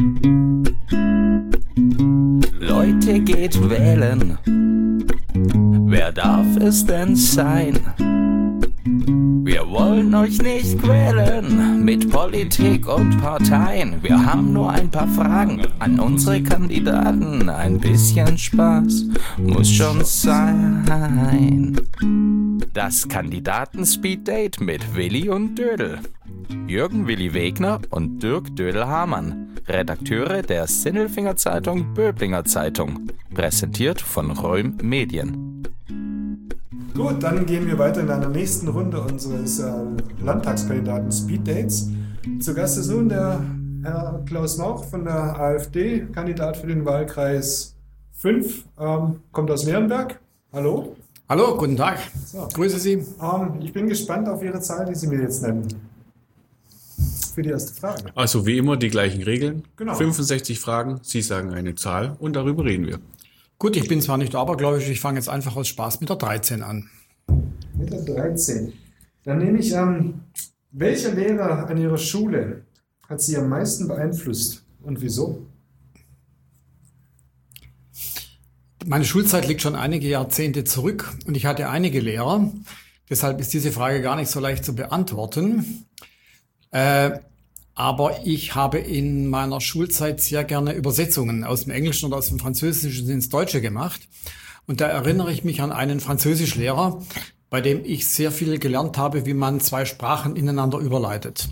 Leute, geht wählen. Wer darf es denn sein? Wir wollen euch nicht quälen mit Politik und Parteien. Wir haben nur ein paar Fragen an unsere Kandidaten. Ein bisschen Spaß muss schon sein. Das Kandidaten-Speed-Date mit Willi und Dödel. Jürgen Willi Wegner und Dirk Dödel-Hamann, Redakteure der Sinnelfinger Zeitung Böblinger Zeitung, präsentiert von Röhm Medien. Gut, dann gehen wir weiter in einer nächsten Runde unseres Landtagskandidaten Speed Dates. Zu Gast ist nun der Herr Klaus Mauch von der AfD, Kandidat für den Wahlkreis 5, kommt aus Leonberg. Hallo. Hallo, guten Tag. So. Grüße Sie. Ich bin gespannt auf Ihre Zahl, die Sie mir jetzt nennen. Für die erste Frage. Also wie immer die gleichen Regeln. Genau. 65 Fragen, Sie sagen eine Zahl und darüber reden wir. Gut, ich bin zwar nicht abergläubisch, ich fange jetzt einfach aus Spaß mit der 13 an. Mit der 13. Dann nehme ich welcher Lehrer an Ihrer Schule hat Sie am meisten beeinflusst und wieso? Meine Schulzeit liegt schon einige Jahrzehnte zurück und ich hatte einige Lehrer. Deshalb ist diese Frage gar nicht so leicht zu beantworten. Aber ich habe in meiner Schulzeit sehr gerne Übersetzungen aus dem Englischen oder aus dem Französischen ins Deutsche gemacht. Und da erinnere ich mich an einen Französischlehrer, bei dem ich sehr viel gelernt habe, wie man zwei Sprachen ineinander überleitet.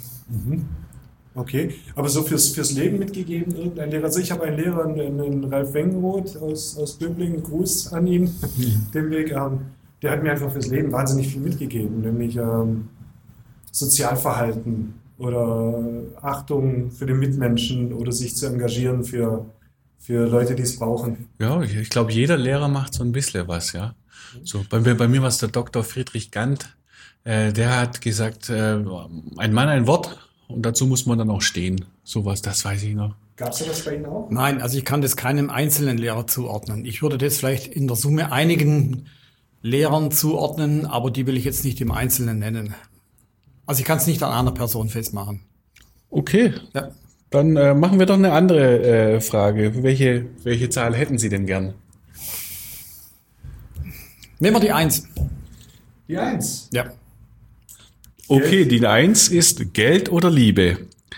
Okay, aber so fürs Leben mitgegeben, irgendein Lehrer. Also ich habe einen Lehrer, einen Ralf Wengenroth aus Böblingen, Gruß an ihn, dem Weg. Der hat mir einfach fürs Leben wahnsinnig viel mitgegeben, nämlich Sozialverhalten oder Achtung für den Mitmenschen oder sich zu engagieren für Leute, die es brauchen. Ja, ich glaube, jeder Lehrer macht so ein bisschen was, ja. So, bei mir war es der Dr. Friedrich Gant, der hat gesagt, ein Mann, ein Wort. Und dazu muss man dann auch stehen. Sowas, das weiß ich noch. Gab es das bei Ihnen auch? Nein, also ich kann das keinem einzelnen Lehrer zuordnen. Ich würde das vielleicht in der Summe einigen Lehrern zuordnen, aber die will ich jetzt nicht im Einzelnen nennen. Also ich kann es nicht an einer Person festmachen. Okay, Ja. dann machen wir doch eine andere Frage. Welche Zahl hätten Sie denn gern? Nehmen wir die 1. Die 1. Ja. Okay, die 1 ist Geld oder Liebe.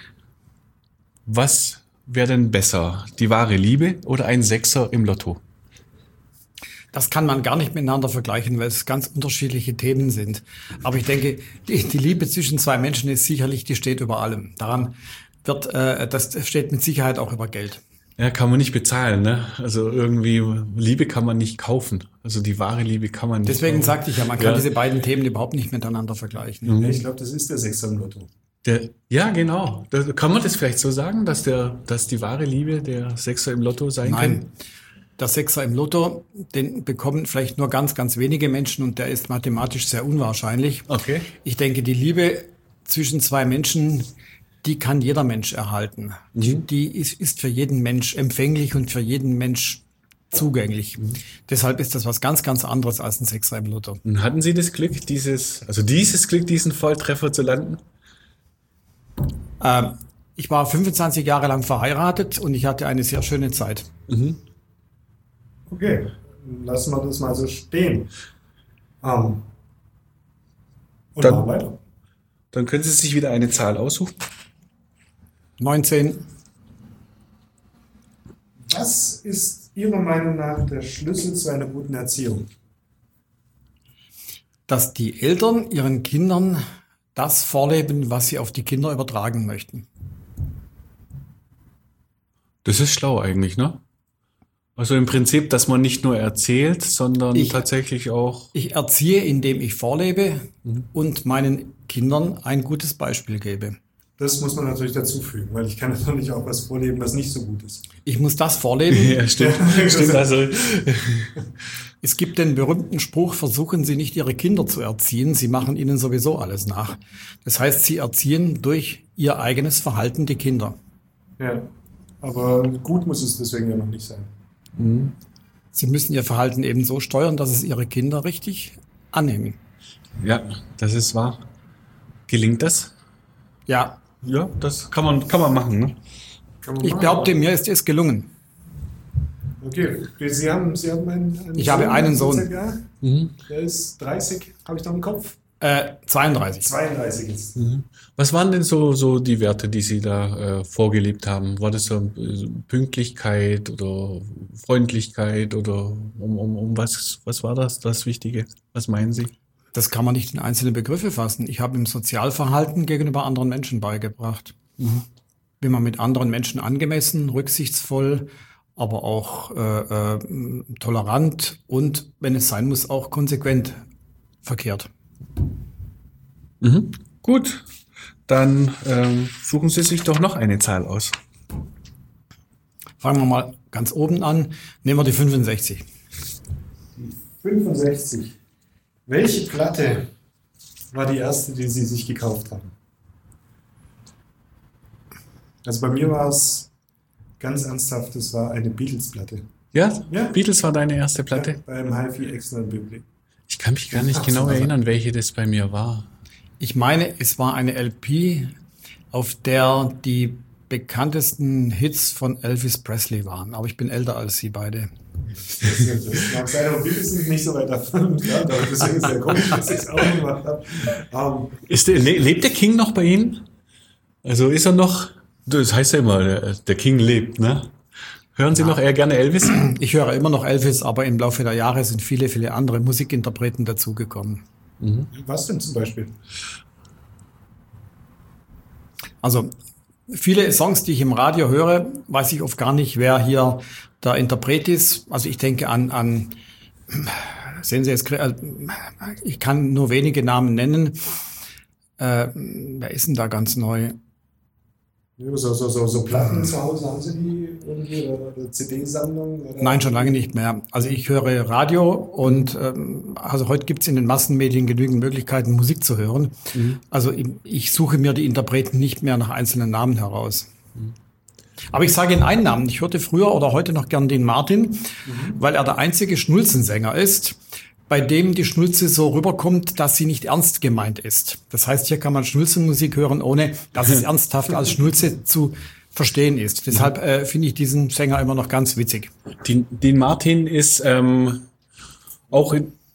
Was wäre denn besser? Die wahre Liebe oder ein Sechser im Lotto? Das kann man gar nicht miteinander vergleichen, weil es ganz unterschiedliche Themen sind. Aber ich denke, die Liebe zwischen zwei Menschen ist sicherlich, die steht über allem. Das steht mit Sicherheit auch über Geld. Ja, kann man nicht bezahlen, ne? Also irgendwie, Liebe kann man nicht kaufen. Also die wahre Liebe kann man nicht Deswegen kaufen. sagte ich ja, man kann diese beiden Themen überhaupt nicht miteinander vergleichen. Ich glaube, das ist der Sechser im Lotto. Ja, genau. Kann man das vielleicht so sagen, dass die wahre Liebe der Sechser im Lotto sein kann? Nein, der Sechser im Lotto, den bekommen vielleicht nur ganz, ganz wenige Menschen und der ist mathematisch sehr unwahrscheinlich. Okay. Ich denke, die Liebe zwischen zwei Menschen, die kann jeder Mensch erhalten. Die ist für jeden Mensch empfänglich und für jeden Mensch zugänglich. Deshalb ist das was ganz, ganz anderes als ein Sechser im Lotto. Und hatten Sie das Glück, dieses Glück, diesen Volltreffer zu landen? Ich war 25 Jahre lang verheiratet und ich hatte eine sehr schöne Zeit. Okay, lassen wir das mal so stehen. Und Dann- machen weiter. Dann können Sie sich wieder eine Zahl aussuchen. 19. Was ist Ihrer Meinung nach der Schlüssel zu einer guten Erziehung? Dass die Eltern ihren Kindern das vorleben, was sie auf die Kinder übertragen möchten. Das ist schlau eigentlich, ne? Also im Prinzip, dass man nicht nur erzählt, sondern tatsächlich auch... Ich erziehe, indem ich vorlebe und meinen Kindern ein gutes Beispiel gebe. Das muss man natürlich dazu fügen, weil ich kann natürlich auch was vorleben, was nicht so gut ist. Ich muss das vorleben. Ja, stimmt. Stimmt, also... Es gibt den berühmten Spruch, versuchen Sie nicht Ihre Kinder zu erziehen, Sie machen ihnen sowieso alles nach. Das heißt, Sie erziehen durch Ihr eigenes Verhalten die Kinder. Ja, aber gut muss es deswegen ja noch nicht sein. Sie müssen Ihr Verhalten eben so steuern, dass es Ihre Kinder richtig annehmen. Ja, das ist wahr. Gelingt das? Ja, Ja, das kann man machen, ne? Ich behaupte, mir ist es gelungen. Okay, Sie haben einen Ich habe einen Sohn. Der ist 30, habe ich noch im Kopf? 32. 32 ist. Was waren denn so die Werte, die Sie da vorgelebt haben? War das so Pünktlichkeit oder Freundlichkeit oder um was war das Wichtige? Was meinen Sie? Das kann man nicht in einzelne Begriffe fassen. Ich habe ihm Sozialverhalten gegenüber anderen Menschen beigebracht. Wie man mit anderen Menschen angemessen, rücksichtsvoll, aber auch tolerant und, wenn es sein muss, auch konsequent verkehrt. Gut, dann suchen Sie sich doch noch eine Zahl aus. Fangen wir mal ganz oben an. Nehmen wir die 65. 65. Welche Platte war die erste, die Sie sich gekauft haben? Also bei mir war es ganz ernsthaft, es war eine Beatles-Platte. Ja? Ja. Beatles war deine erste Platte? Ja, beim HiFi Extra Bibli. Ich kann mich gar nicht genau erinnern, welche das bei mir war. Ich meine, es war eine LP, auf der die bekanntesten Hits von Elvis Presley waren. Aber ich bin älter als Sie beide. Das mag sein, aber Beatles sind nicht so weit davon entfernt, aber deswegen ist es sehr komisch, dass ich es auch gemacht habe. Lebt der King noch bei Ihnen? Also ist er noch, das heißt ja immer, der King lebt, ne? Hören Sie noch eher gerne Elvis? Ich höre immer noch Elvis, aber im Laufe der Jahre sind viele, viele andere Musikinterpreten dazugekommen. Was denn zum Beispiel? Also viele Songs, die ich im Radio höre, weiß ich oft gar nicht, wer hier der Interpret ist. Also ich denke an sehen Sie jetzt, ich kann nur wenige Namen nennen. Wer ist denn da ganz neu? So Platten zu Hause, haben Sie die irgendwie oder CD-Sammlung? Nein, schon lange nicht mehr. Also ich höre Radio und also heute gibt es in den Massenmedien genügend Möglichkeiten, Musik zu hören. Also ich suche mir die Interpreten nicht mehr nach einzelnen Namen heraus. Aber ich sage Ihnen einen Namen. Ich hörte früher oder heute noch gern Dean Martin, weil er der einzige Schnulzensänger ist, bei dem die Schnulze so rüberkommt, dass sie nicht ernst gemeint ist. Das heißt, hier kann man Schnulzenmusik hören, ohne dass es ernsthaft als Schnulze zu verstehen ist. Deshalb finde ich diesen Sänger immer noch ganz witzig. Dean Martin ist auch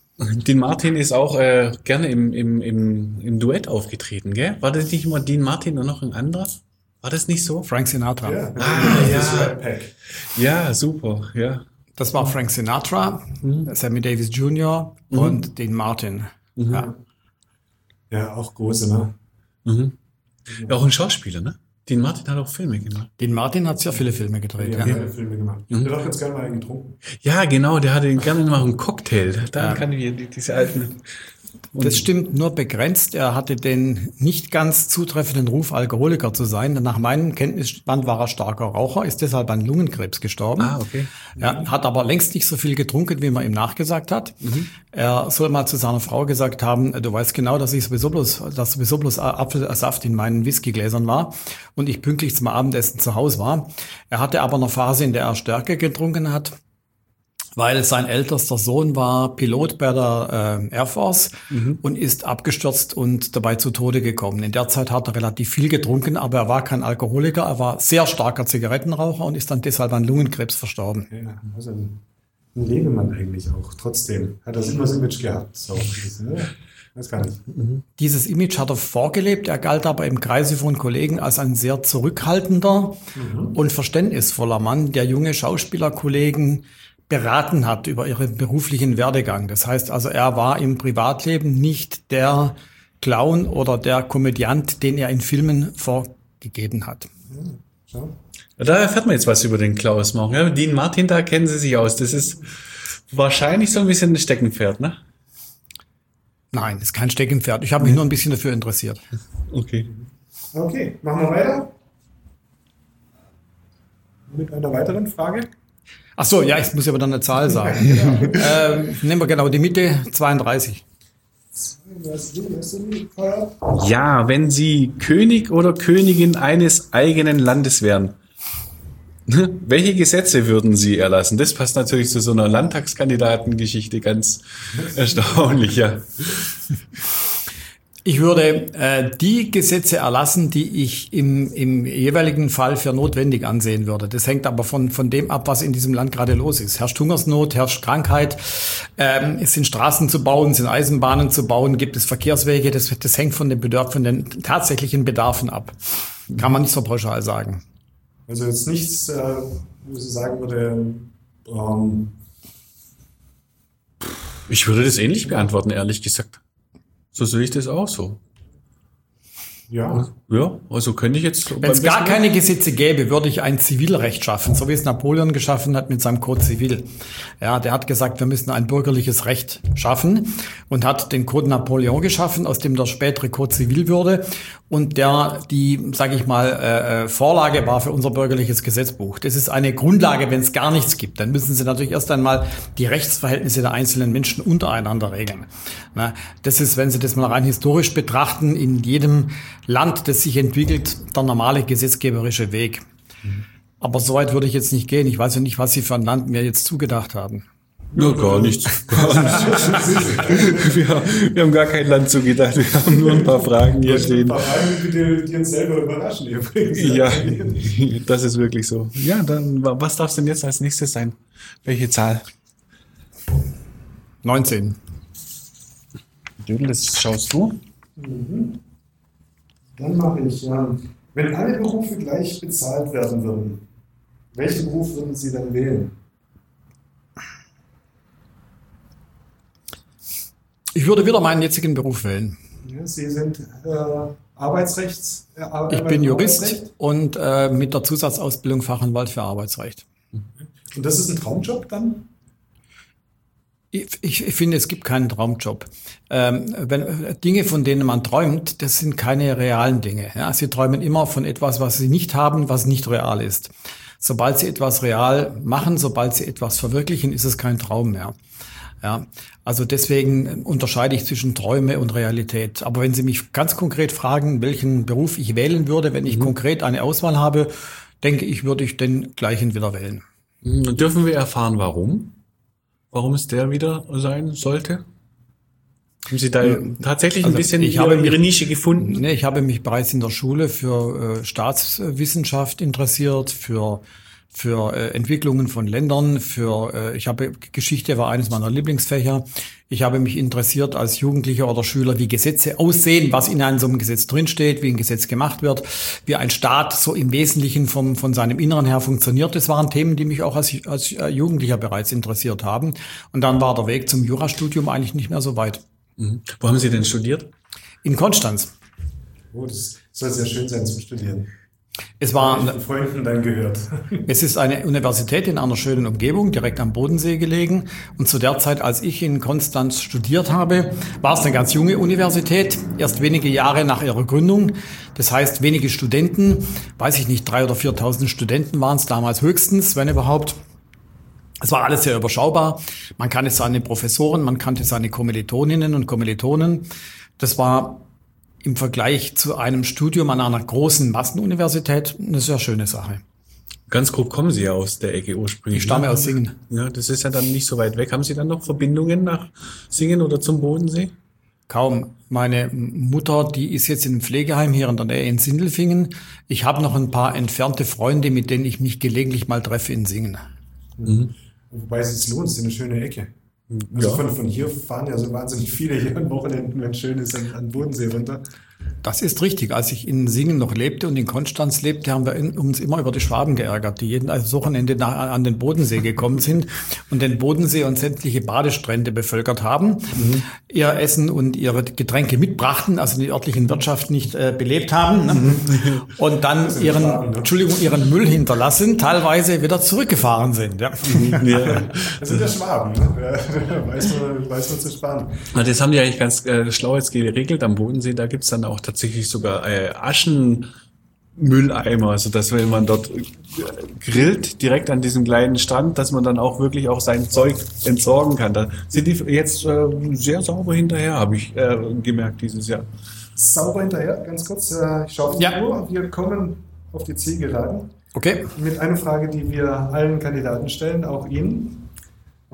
gerne im Duett aufgetreten, gell? War das nicht immer Dean Martin und noch ein anderer? War das nicht so? Frank Sinatra. Ja. Ja. Ja, super, ja. Das war Frank Sinatra, Sammy Davis Jr. und Dean Martin. Ja, auch große, ne? Ja, auch ein Schauspieler, ne? Dean Martin hat auch Filme gemacht. Dean Martin hat sehr viele Filme gedreht. Ja, Ja. Filme gemacht. Der hat auch jetzt gerne mal einen getrunken. Ja, genau, der hatte gerne mal einen Cocktail. Da kann ich diese alten... Das stimmt nur begrenzt. Er hatte den nicht ganz zutreffenden Ruf, Alkoholiker zu sein. Nach meinem Kenntnisstand war er starker Raucher, ist deshalb an Lungenkrebs gestorben. Ah, okay. Er hat aber längst nicht so viel getrunken, wie man ihm nachgesagt hat. Er soll mal zu seiner Frau gesagt haben, du weißt genau, dass sowieso bloß Apfelsaft in meinen Whiskygläsern war und ich pünktlich zum Abendessen zu Hause war. Er hatte aber eine Phase, in der er Stärke getrunken hat, weil sein ältester Sohn war Pilot bei der Air Force und ist abgestürzt und dabei zu Tode gekommen. In der Zeit hat er relativ viel getrunken, aber er war kein Alkoholiker, er war sehr starker Zigarettenraucher und ist dann deshalb an Lungenkrebs verstorben. Ja, also ein Lebemann eigentlich auch. Trotzdem hat er immer das Image gehabt. So, weiß gar nicht. Dieses Image hat er vorgelebt, er galt aber im Kreise von Kollegen als ein sehr zurückhaltender und verständnisvoller Mann, der junge Schauspielerkollegen beraten hat über ihren beruflichen Werdegang. Das heißt also, er war im Privatleben nicht der Clown oder der Komödiant, den er in Filmen vorgegeben hat. So. Da erfährt man jetzt was über den Klaus Mauch. Ja, Dean Martin, da kennen Sie sich aus. Das ist wahrscheinlich so ein bisschen ein Steckenpferd, ne? Nein, das ist kein Steckenpferd. Ich habe mich nur ein bisschen dafür interessiert. Okay. Okay, machen wir weiter. Mit einer weiteren Frage. Ach so, ja, ich muss aber dann eine Zahl sagen. Nehmen wir genau die Mitte, 32. Ja, wenn Sie König oder Königin eines eigenen Landes wären, welche Gesetze würden Sie erlassen? Das passt natürlich zu so einer Landtagskandidatengeschichte ganz erstaunlich, ja. Ich würde die Gesetze erlassen, die ich im jeweiligen Fall für notwendig ansehen würde. Das hängt aber von dem ab, was in diesem Land gerade los ist. Herrscht Hungersnot, herrscht Krankheit, es sind Straßen zu bauen, sind Eisenbahnen zu bauen, gibt es Verkehrswege. Das hängt von den tatsächlichen Bedarfen ab. Kann man nicht so pauschal sagen. Also jetzt nichts, wo Sie sagen würde, Ich würde das ähnlich beantworten, ehrlich gesagt. So sehe ich das auch so. ja. Ja, also könnte ich jetzt... Wenn es gar keine Gesetze gäbe, würde ich ein Zivilrecht schaffen, so wie es Napoleon geschaffen hat mit seinem Code Civil. Ja, der hat gesagt, wir müssen ein bürgerliches Recht schaffen und hat den Code Napoleon geschaffen, aus dem der spätere Code Civil würde und der sage ich mal, Vorlage war für unser bürgerliches Gesetzbuch. Das ist eine Grundlage, wenn es gar nichts gibt. Dann müssen Sie natürlich erst einmal die Rechtsverhältnisse der einzelnen Menschen untereinander regeln. Na, das ist, wenn Sie das mal rein historisch betrachten, in jedem Land, das sich entwickelt, der normale gesetzgeberische Weg. Aber so weit würde ich jetzt nicht gehen. Ich weiß ja nicht, was Sie für ein Land mir jetzt zugedacht haben. Ja, gar nichts. Wir haben gar kein Land zugedacht. Wir haben nur ein paar Fragen hier stehen. Ein paar Fragen, die uns selber überraschen übrigens. Ja, das ist wirklich so. Ja, dann, was darf es denn jetzt als nächstes sein? Welche Zahl? 19. Dödel, das schaust du? Dann mache ich, wenn alle Berufe gleich bezahlt werden würden, welchen Beruf würden Sie dann wählen? Ich würde wieder meinen jetzigen Beruf wählen. Ja, Sie sind Arbeitsrechts... Ich bin Jurist und mit der Zusatzausbildung Fachanwalt für Arbeitsrecht. Und das ist ein Traumjob dann? Ich finde, es gibt keinen Traumjob. Wenn Dinge, von denen man träumt, das sind keine realen Dinge. Ja, Sie träumen immer von etwas, was Sie nicht haben, was nicht real ist. Sobald Sie etwas real machen, sobald Sie etwas verwirklichen, ist es kein Traum mehr. Ja, also deswegen unterscheide ich zwischen Träume und Realität. Aber wenn Sie mich ganz konkret fragen, welchen Beruf ich wählen würde, wenn ich konkret eine Auswahl habe, denke ich, würde ich den gleichen wieder wählen. Dürfen wir erfahren, warum? Warum es der wieder sein sollte? Haben Sie da tatsächlich ein bisschen Ihre Nische gefunden? Nee, ich habe mich bereits in der Schule für Staatswissenschaft interessiert, für Entwicklungen von Ländern, Geschichte war eines meiner Lieblingsfächer. Ich habe mich interessiert als Jugendlicher oder Schüler, wie Gesetze aussehen, was in einem so einem Gesetz drinsteht, wie ein Gesetz gemacht wird, wie ein Staat so im Wesentlichen von seinem Inneren her funktioniert. Das waren Themen, die mich auch als Jugendlicher bereits interessiert haben. Und dann war der Weg zum Jurastudium eigentlich nicht mehr so weit. Wo haben Sie denn studiert? In Konstanz. Oh, das soll sehr schön sein zum Studieren. Es war von Freunden dann gehört. Es ist eine Universität in einer schönen Umgebung, direkt am Bodensee gelegen. Und zu der Zeit, als ich in Konstanz studiert habe, war es eine ganz junge Universität, erst wenige Jahre nach ihrer Gründung. Das heißt, wenige Studenten, weiß ich nicht, 3.000 oder 4.000 Studenten waren es damals höchstens, wenn überhaupt. Es war alles sehr überschaubar. Man kannte seine Professoren, man kannte seine Kommilitoninnen und Kommilitonen. Das war im Vergleich zu einem Studium an einer großen Massenuniversität eine sehr schöne Sache. Ganz grob kommen Sie ja aus der Ecke ursprünglich. Ich stamme aus Singen. Ja, das ist ja dann nicht so weit weg. Haben Sie dann noch Verbindungen nach Singen oder zum Bodensee? Kaum. Meine Mutter, die ist jetzt in einem Pflegeheim hier in der Nähe in Sindelfingen. Ich habe noch ein paar entfernte Freunde, mit denen ich mich gelegentlich mal treffe in Singen. Wobei es sich lohnt, es ist eine schöne Ecke. Also von hier fahren ja so wahnsinnig viele hier am Wochenende, wenn es schön ist, an Bodensee runter. Das ist richtig. Als ich in Singen noch lebte und in Konstanz lebte, haben wir uns immer über die Schwaben geärgert, die jeden Wochenende an den Bodensee gekommen sind und den Bodensee und sämtliche Badestrände bevölkert haben, ihr Essen und ihre Getränke mitbrachten, also die örtlichen Wirtschaft nicht belebt haben, und dann ihren Müll hinterlassen, teilweise wieder zurückgefahren sind. Ja. Das sind ja Schwaben, ne? weiß man zu sparen. Das haben die eigentlich ganz schlau jetzt geregelt am Bodensee. Da gibt's dann auch tatsächlich sogar Aschenmülleimer, also dass wenn man dort grillt, direkt an diesem kleinen Stand, dass man dann auch wirklich auch sein Zeug entsorgen kann. Da sind die jetzt sehr sauber hinterher, habe ich gemerkt dieses Jahr. Sauber hinterher, ganz kurz. Ich schaue auf die Uhr. Wir kommen auf die Zielgeraden. Okay. Mit einer Frage, die wir allen Kandidaten stellen, auch Ihnen.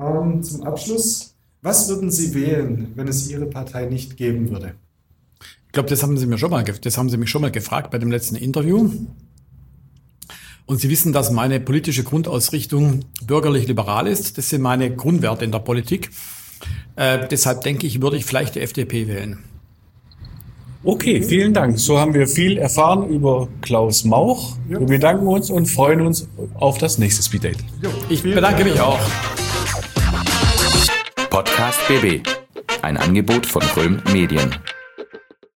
Zum Abschluss. Was würden Sie wählen, wenn es Ihre Partei nicht geben würde? Ich glaube, das haben Sie mich schon mal gefragt bei dem letzten Interview. Und Sie wissen, dass meine politische Grundausrichtung bürgerlich-liberal ist. Das sind meine Grundwerte in der Politik. Deshalb denke ich, würde ich vielleicht die FDP wählen. Okay, vielen Dank. So haben wir viel erfahren über Klaus Mauch. Ja. Wir bedanken uns und freuen uns auf das nächste Speed Date. Ich bedanke mich auch. Podcast BB, ein Angebot von Röhm Medien.